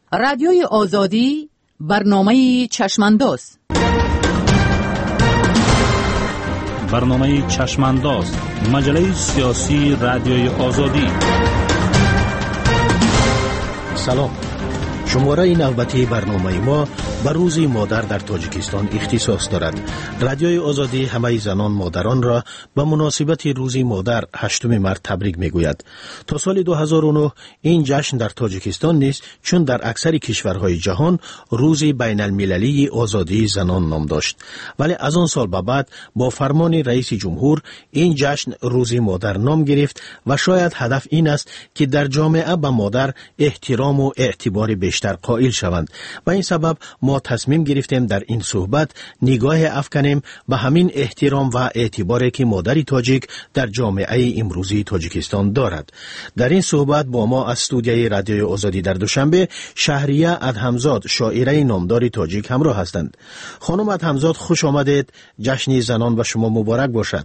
رادیوی آزادی برنامه چشمانداز. برنامه چشمانداز، مجله سیاسی رادیوی آزادی. سلام. شماره نوبتی برنامه ما به روز مادر در تاجیکستان اختصاص دارد. رادیوی آزادی همه زنان مادران را به مناسبت روز مادر 8 مارس تبریک میگوید. تا سال 2009 این جشن در تاجیکستان نیست، چون در اکثر کشورهای جهان روز بین المللی آزادی زنان نام داشت. ولی از آن سال به بعد با فرمان رئیس جمهور این جشن روز مادر نام گرفت و شاید هدف این است که در جامعه به مادر احترام و اعتبار بیشتر قائل شوند. و این سبب ما تصمیم گرفتیم در این صحبت نگاه افکنیم به همین احترام و اعتباری که مادر تاجیک در جامعه امروزی تاجیکستان دارد. در این صحبت با ما از استودیوی رادیوی آزادی در دوشنبه شهریه ادهمزاد، شاعره نامدار تاجیک همراه هستند. خانم ادهمزاد، خوش آمدید. جشن زنان و شما مبارک باشد.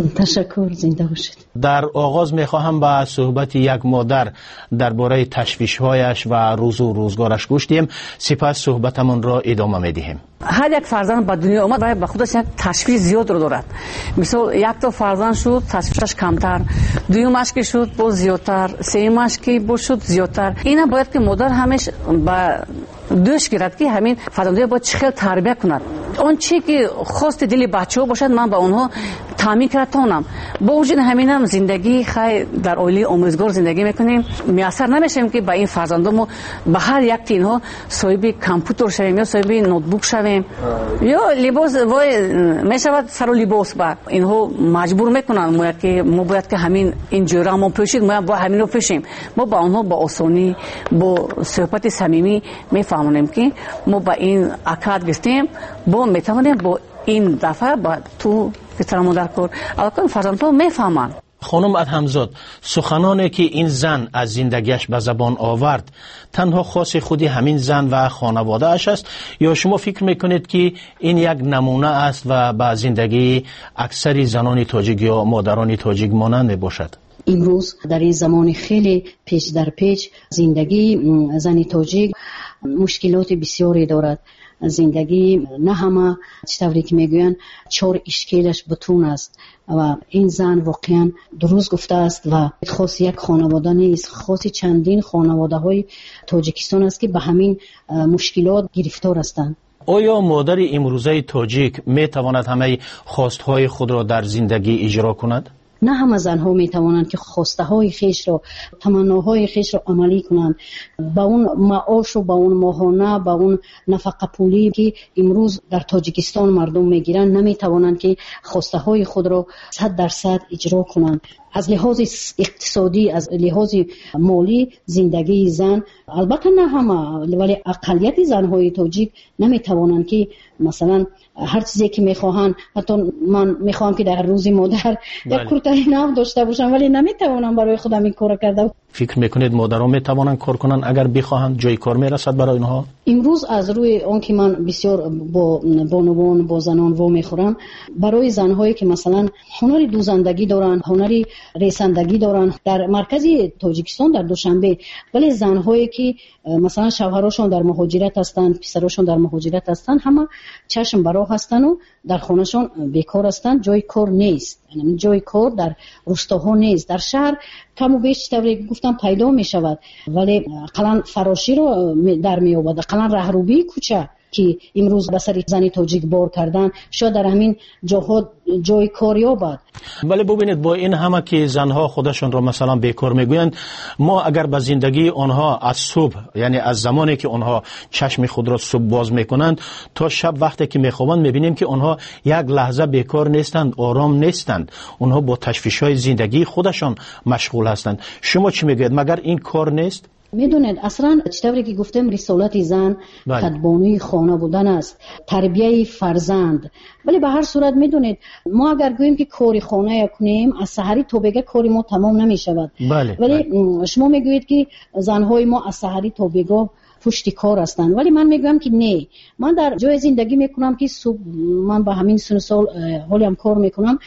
تشکر، زنده باشید. در آغاز میخواهم با صحبت یک مادر درباره تشویش‌هایش و روز و روزگارش گوش دهیم، سپس صحبتمون را ادامه میدهیم. هر یک فرزند به دنیا اومد و به خودش یک تشویش زیاد رو دارد. مثلا یک تا فرزند شد تشویشش کمتر، دومش که شد باز زیادتر، سومش که باز شد زیادتر. اینا باید که مادر همیشه با دوش گیرد که همین فرزندان باید چقدر تربیت کند. اون چی که خواست دل بچه‌ها باشد من با اونها تامین کردم. با وجود همینم زندگی خیلی در عالی آموزگار زندگی میکنیم. میسر نمیشیم که با این فرزندامو به هر یک اینها صاحب کامپیوتر شویم یا صاحب نوتبوک شویم یا لباس وای میشود سر لباس با اینها مجبور میکنن ما که ما باید که همین این جوره ما پوشید، ما با همین رو پوشیم. ما با اونها با آسانی با صحبت صمیمی میفهمونیم که ما با این عقد گرفتیم با میتونیم با این دفعه با تو احترام در کار الان فرزندان میفهمن. خانم ادهمزاد، سخنانی که این زن از زندگیش به زبان آورد تنها خاص خودی همین زن و خانواده اش است یا شما فکر میکنید که این یک نمونه است و به زندگی اکثر زنان تاجیک یا مادران تاجیک مانند باشد؟ امروز در این زمان خیلی پیچ در پیچ زندگی زن تاجیک مشکلات بسیاری دارد. زندگی نه همه چطوری که میگوین 4 اشکالش بتون است و این زن واقعا درست گفته است و خاص یک خانواده نیست، خاص چندین خانواده های تاجیکستان است که به همین مشکلات گرفتار هستند. آیا مادر امروزه تاجیک می تواند همه خواستهای خود را در زندگی اجرا کند؟ نه همه زنها می توانند که خواسته های خیش را، تمناهای خیش را عملی کنند. با اون معاش و با اون ماهانه، با اون نفقه پولی که امروز در تاجیکستان مردم میگیرند نمی توانند که خواسته های خود را 100% اجرا کنند. از لحاظ اقتصادی، از لحاظ مالی زندگی زن البته نه همه ولی اقلیت زنهای تاجیک نمی توانند که مثلا هر چیزی که میخواهند، حتی من میخوام که در روز مادر یک کرتای نو داشته باشم ولی نمیتوانم برای خودم این کار کرده. فکر میکنید مادران میتوانند کار کنند اگر بخواهند؟ جای کار میرسد برای اینها؟ امروز از روی اون که من بسیار با بانوان با زنان و میخورم، برای زنهایی که مثلا هنری دوزندگی دارند، هنری ریسندگی دارند در مرکز تاجیکستان در دوشنبه، ولی زنهایی که مثلا شوهراشون در مهاجرت هستند، پسراشون در مهاجرت هستند، همه چشم برا هستند و در خانهشون بیکار هستند، جای کار نیست. یعنی جای کار در روستاها نیست. در شهر کم و بیش طوری گفتم پیدا می شود ولی قلن فراشی رو در می آورد، قلن رهروبی کوچه که امروز به سر زن تاجیک بار کردن شاید در همین جاها جای کار یابد. ولی ببینید با این همه که زنها خودشون رو مثلا بیکار میگویند، ما اگر به زندگی آنها از صبح، یعنی از زمانی که آنها چشم خود را صبح باز میکنند تا شب وقتی که میخوابند میبینیم که آنها یک لحظه بیکار نیستند، آرام نیستند، آنها با تشویش‌های زندگی خودشان مشغول هستند. شما چی میگوید؟ مگر این کار نیست؟ میدونید اصلا چطوری که گفتم رسالت زن خدمانی خانه بودن است، تربیه فرزند. ولی به هر صورت میدونید ما اگر گوییم که کاری خانه کنیم از سحری تا بگه کاری ما تمام نمی شود. ولی شما میگویید که زنهای ما از سحری تا بگه پشت کار هستند، ولی من میگم که نه. من در جای زندگی میکنم که صبح من با همین سن سال حالیم کار میکنم،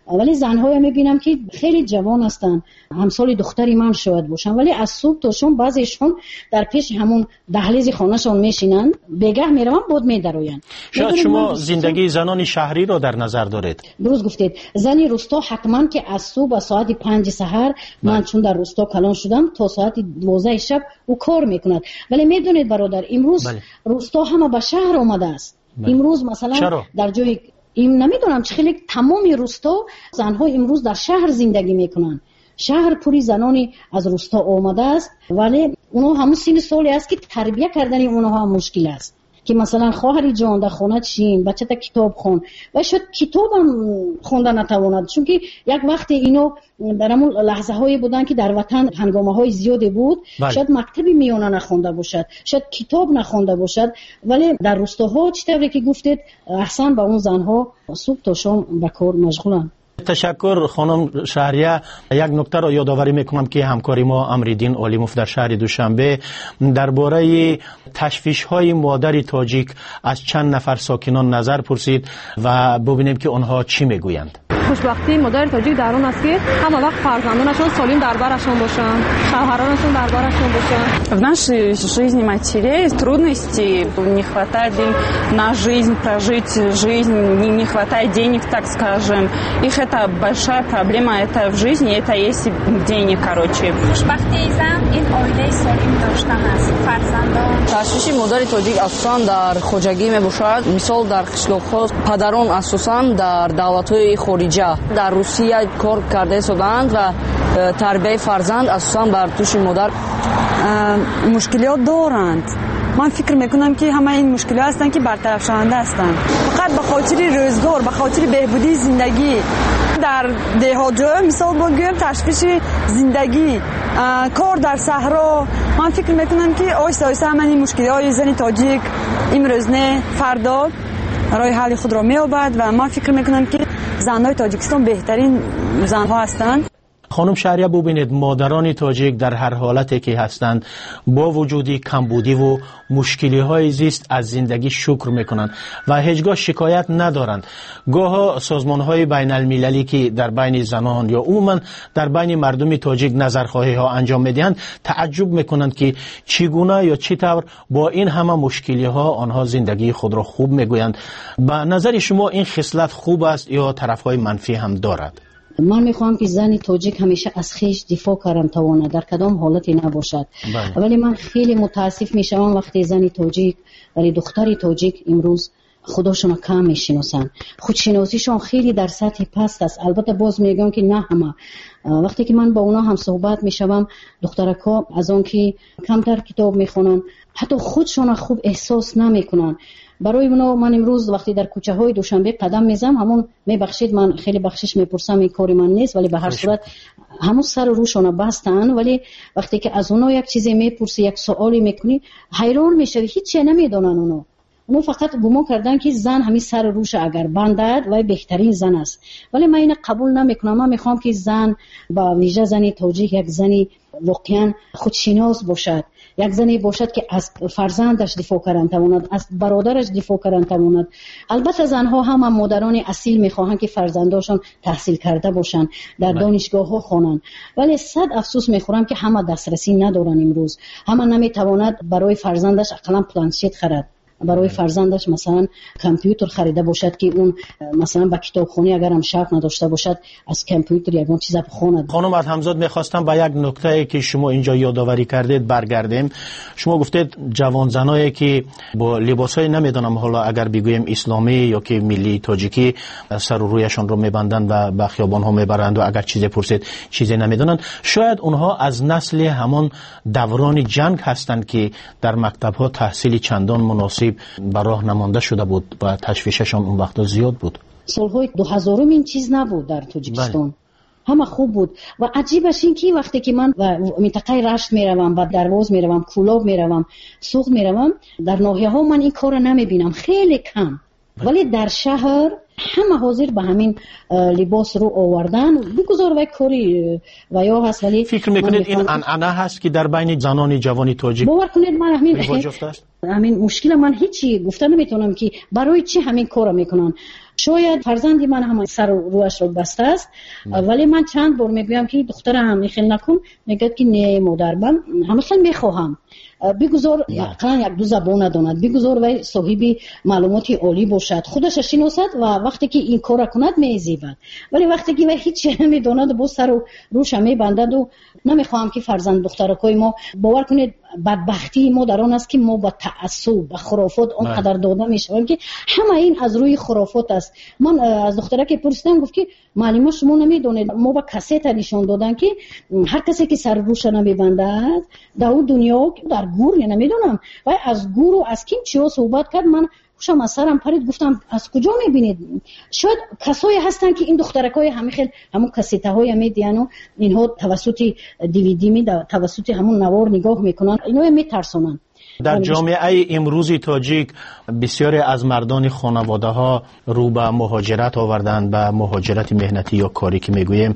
ولی زن‌ها میبینم که خیلی جوان هستن، همسال دختری من شاید باشن، ولی از صبح تا شام بعضیشون در پیش همون دهلیز خانه‌شون میشینن، بگه میرون بود میدروین. شاید شما زندگی زنان شهری رو در نظر دارید. درست گفتید. زنی روستا حتما که از صبح به ساعت 5 سحر من چون در روستا کلان شدم تا ساعت 12 شب او کار میکند. ولی میدونید برادر امروز روستا همه به شهر آمده است. امروز مثلا در جای نمیدونم چه خیلی تمام روستا زنها امروز در شهر زندگی میکنن. شهر پوری زنانی از روستا آمده است، ولی اونها همون سن سالی است که تربیت کردن اونها مشکل است. که مثلا خواهری جان در خانه چین بچه تا کتاب خون و شاید کتاب هم خوندن نتواند، چون که یک وقت اینو در همون لحظه هایی بودن که در وطن هنگامه های زیادی بود. شاید مکتبی میانه نخونده باشد، شاید کتاب نخونده باشد، ولی در روستاها چطوری که گفتید احسن به اون زنها صبح تا شام به کار مشغولن. تشکر خانم شهریه. یک نکته را یادآوری میکنم که همکاری ما امریدین عالیموف در شهر دوشنبه درباره تشویش های مادر تاجیک از چند نفر ساکنان نظر پرسید و ببینیم که آنها چی میگویند. خوشبختی مادر تاجیک در اون است که همه وقت فرزندانشون سالم در برشون باشن، شوهرانشون در برشون باشن. В нашей жизни матерей трудностей, не хватает им на жизнь, прожить жизнь, не хватает денег, так скажем. Их это большая проблема, это в жизни, это есть денег, короче. خوشبختی زن این عائله سالم داشتن است، فرزندان. تشویش مادر تاجیک اساساً در خوجگی میباشد. مثال در قشلاق‌ها پدران اساساً در دولت‌های خارجی در روسیه کار کرده ایستادند و تربیت فرزند اساساً بر دوش مادر. مشکلات دارند. من فکر میکنم که همه این مشکلات هستند که برطرف شونده هستند. فقط به خاطر روزگار، به خاطر بهبودی زندگی در دهات، مثال بگویم تشویش زندگی، کار در صحرا، من فکر میکنم که آهسته آهسته همه این مشکلات زن تاجیک امروز نه فردا راه حل خود را مییابد و من فکر میکنم که زنهای تاجیکستان بهترین زنها هستند. خانم شهریه ببینید مادران تاجیک در هر حالتی که هستند با وجودی کمبودی و مشکلی های زیست از زندگی شکر میکنند و هیچگاه شکایت ندارند. گاه سازمان های بین المللی که در بین زنان یا عموما در بین مردم تاجیک نظرخواهی ها انجام میدهند تعجب میکنند که چگونه یا چطور با این همه مشکلی ها آنها زندگی خود را خوب میگویند. به نظر شما این خصلت خوب است یا طرف های منفی هم دارد؟ من میخوام که زن تاجیک همیشه از خیش دفاع کردن تواند، در کدام حالتی نباشد. ولی من خیلی متاسف میشم وقتی زن تاجیک ولی دختری تاجیک امروز خودشون کم میشناسن، خودشناسیشون خیلی در سطح پست است. البته باز میگم که نه همه. وقتی که من با اونا هم صحبت میشم دخترکا از اون که کمتر کتاب میخونن حتی خودشون خوب احساس نمیکنن. برای اونا من امروز وقتی در کوچه های دوشنبه قدم میزنم همون میبخشید من خیلی بخشش میپرسم این کاری من نیست، ولی به هر صورت همون سر روشون بستن. ولی وقتی که از اونا یک چیزی میپرسی یک سوالی میکنی حیران میشوی، هیچی نمیدونن. اونو فقط گمان کردن که زن همین سر روش اگر بندد و بهترین زن است، ولی من این قبول نمیکنم. من میخوام که زن با ویژه زنی تاجیک یک زنی واقعا خودشناس باشد، یک زنی باشد که از فرزندش دفاع کردن تواند، از برادرش دفاع کردن تواند. البته زنها هم مادران اصیل میخواهند که فرزنداشون تحصیل کرده باشن، در دانشگاه ها خوانن، ولی صد افسوس میخورم که همه دسترسی ندارن. امروز همه نمیتواند برای فرزندش اقلا پلانشت خرید، برای فرزندش مثلا کامپیوتر خریده باشد که اون مثلا با کتابخونی اگر هم شوق نداشته باشد از کامپیوتر یگان چیز بخواند. خانم ادهمزاد میخواستم با یک نکته که شما اینجا یادآوری کردید برگردیم. شما گفتید جوان زنایی که با لباسای نمیدونم حالا اگر بگویم اسلامی یا که ملی تاجیکی سر و رویشون رو میبندند و به خیابان ها میبرند و اگر چیزی پرسید چیزی نمیدونن، شاید اونها از نسل همان دوران جنگ هستند که در مکتب ها تحصیل چندان مناسب به راه نمانده شده بود و تشویششان اون وقتا زیاد بود. سالهای 2000 این چیز نبود در تاجیکستان، همه خوب بود. و عجیبش این که وقتی که من و منطقه رشت میروم و درواز میروم، کولاب میروم، سوق میروم، در ناحیه ها من این کار نمیبینم، خیلی کم. ولی در شهر همه حاضر به همین لباس رو آوردن. بگذار و کاری و یا هست. ولی فکر میکنید این عنعنه هست که در بین زنان جوانی تاجیک باور کنید من همین مشکل من هیچی گفته نمیتونم که برای چی همین کارو میکنن. شاید فرزندی من هم سر روش رو بسته است، ولی من چند بار میگویم که دخترم میخیل نکن، میگه که نه مادر، من همیشه میخواهم بگذار یک دو زبان نداند، بگذار وی صاحب معلومات عالی باشد، خودش شناسد و وقتی که این کار کند میزیبد. ولی وقتی که وی هیچ نمیداند با سر و روش میبندد و نمیخواهم که فرزند دخترکای ما، باور کنید بدبختی ما در آن است که ما با تعصب و خرافات آنقدر داده میشویم که همه این از روی خرافات است. من از دخترک پرسیدم، گفت که معلم شما نمیدونید ما با کسیت نشون دادن که هر کسی که سر روش نمیبندد در اون دنیا در گور نمیدونم و از گور و از کین چیا صحبت کرد. من خوشم از سرم پرید، گفتم از کجا میبینید؟ شاید کسایی هستن که این دخترکای همون کسیته های میدین و اینها توسط دیویدی توسط همون نوار نگاه میکنن، اینو میترسونن. در جامعه امروزی تاجیک بسیاری از مردان خانواده ها رو به مهاجرت آوردند، به مهاجرت مهنتی یا کاری که میگوییم.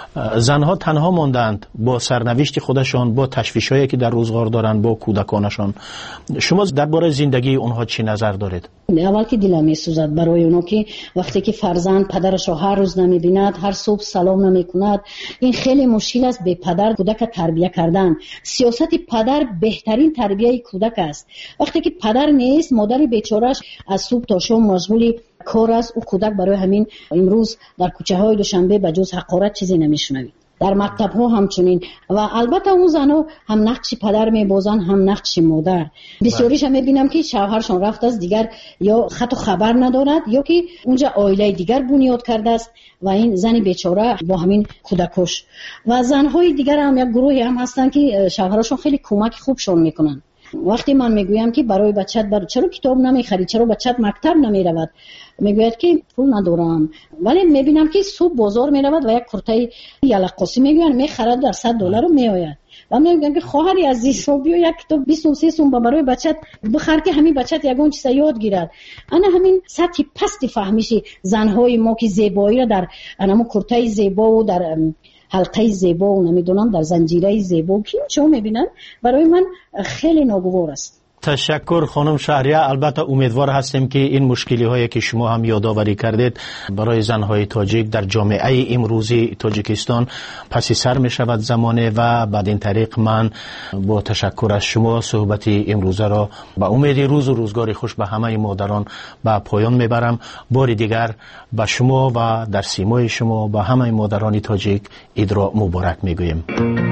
زنها تنها ماندند با سرنوشت خودشان، با تشویشایی که در روزگار دارند، با کودکانشان. شما درباره زندگی اونها چی نظر دارید؟ اول که دلم میسوزد برای اونا که وقتی که فرزند پدرش رو هر روز نمیبیند، هر صبح سلام نمیکند، این خیلی مشکل است. به پدر کودک تربیت کردن، سیاست پدر بهترین تربیت کودک است. وقتی که پدر نیست، مادر بیچاره‌اش از صبح تا شام مشغول کار است، او کودک برای همین امروز در کوچه های دوشنبه به جز حقارت چیزی نمیشنوید. در مکتب ها همچنین. و البته اون زنها هم نقش پدر میبازن هم نقش مادر. بسیاریش هم میبینم که شوهرشون رفت است، دیگر یا خط و خبر ندارد یا که اونجا عائله دیگر بنیاد کرده است و این زن بیچاره با همین کودکش. و زنهای دیگر هم یک گروهی هم هستن که شوهرشون خیلی کمک خوبشون میکنن. وقتی من میگویم که برای بچت چرا کتاب نمیخری، چرا بچت مکتب نمیرود، میگوید که پول ندارم. ولی میبینم که صبح بازار میرود و یک کرته یلقاسی میگوین میخرد در $100 رو میآید و میگم که خواهری عزیز رو بیا یک کتاب 23 سوم برای بچت بخر که همین بچت یگان چیز یاد گیرد. انا همین سطح پست فهمیشی زنهای ما که زیبایی را در انمو کرته زیبا و در حلقه زیبا و نمیدونم در زنجیره زیبا که چون میبینن، برای من خیلی ناگوار است. تشکر خانم شهریه. البته امیدوار هستیم که این مشکلی هایی که شما هم یادآوری کردید برای زنهای تاجیک در جامعه امروزی تاجیکستان پس سر می شود زمانه و بعد این طریق من با تشکر از شما صحبت امروزه را با امید روز و روزگار خوش به همه مادران به پایان میبرم. بار دیگر به شما و در سیمای شما به همه مادران تاجیک عید را مبارک میگویم.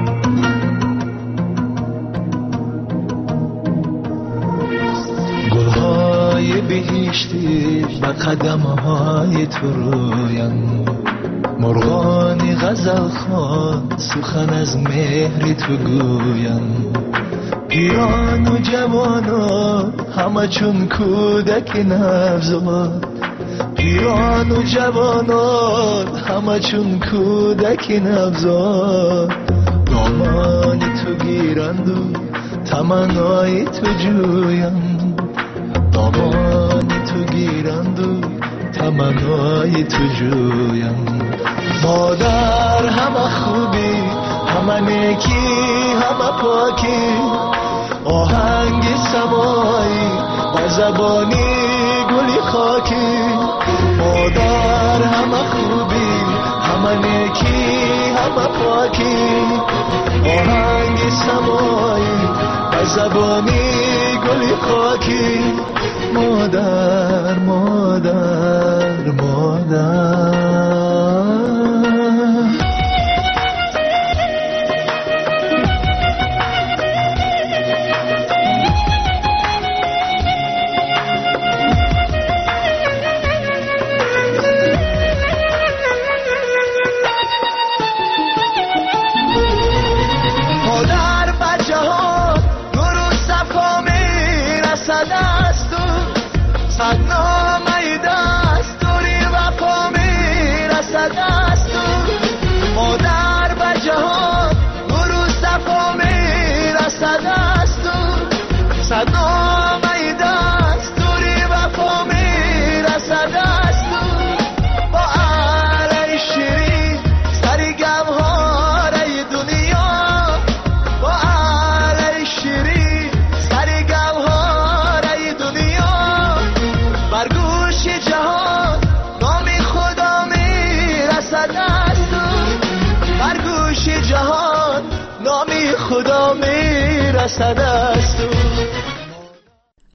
بهشتی به قدم‌های تو رویم، مرغان غزل خوان سخن از مهر تو گویم. پیران و جوانان همه چون کودک نوزاد، پیران و جوانان همه چون کودک نوزاد. دامان تو گیرند و تمنای تو جویم، دامان تو گیرند و تمنای تو جویم. مادر همه خوبی، همه نیکی، همه پاکی، آهنگ سمایی و زبانی گلی خاکی. مادر همه خوبی، همه نیکی، همه پاکی، آهنگ سمایی و زبانی گلی خاکی. مادر مادر مادر. رسد